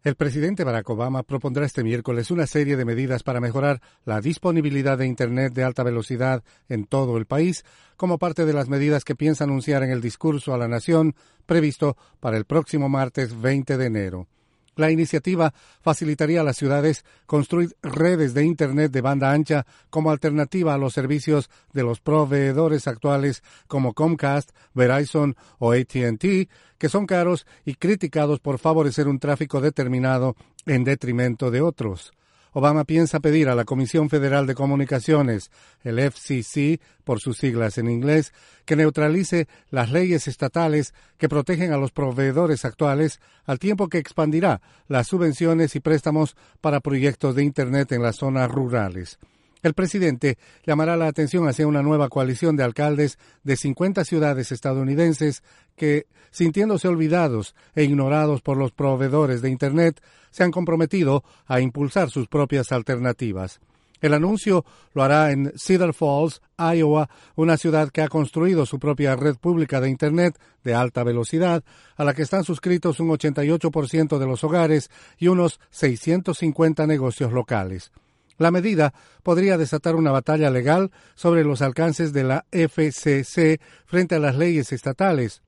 El presidente Barack Obama propondrá este miércoles una serie de medidas para mejorar la disponibilidad de Internet de alta velocidad en todo el país, como parte de las medidas que piensa anunciar en el discurso a la nación previsto para el próximo martes 20 de enero. La iniciativa facilitaría a las ciudades construir redes de Internet de banda ancha como alternativa a los servicios de los proveedores actuales como Comcast, Verizon o AT&T, que son caros y criticados por favorecer un tráfico determinado en detrimento de otros. Obama piensa pedir a la Comisión Federal de Comunicaciones, el FCC, por sus siglas en inglés, que neutralice las leyes estatales que protegen a los proveedores actuales, al tiempo que expandirá las subvenciones y préstamos para proyectos de Internet en las zonas rurales. El presidente llamará la atención hacia una nueva coalición de alcaldes de 50 ciudades estadounidenses que, sintiéndose olvidados e ignorados por los proveedores de Internet, se han comprometido a impulsar sus propias alternativas. El anuncio lo hará en Cedar Falls, Iowa, una ciudad que ha construido su propia red pública de Internet de alta velocidad, a la que están suscritos un 88% de los hogares y unos 650 negocios locales. La medida podría desatar una batalla legal sobre los alcances de la FCC frente a las leyes estatales,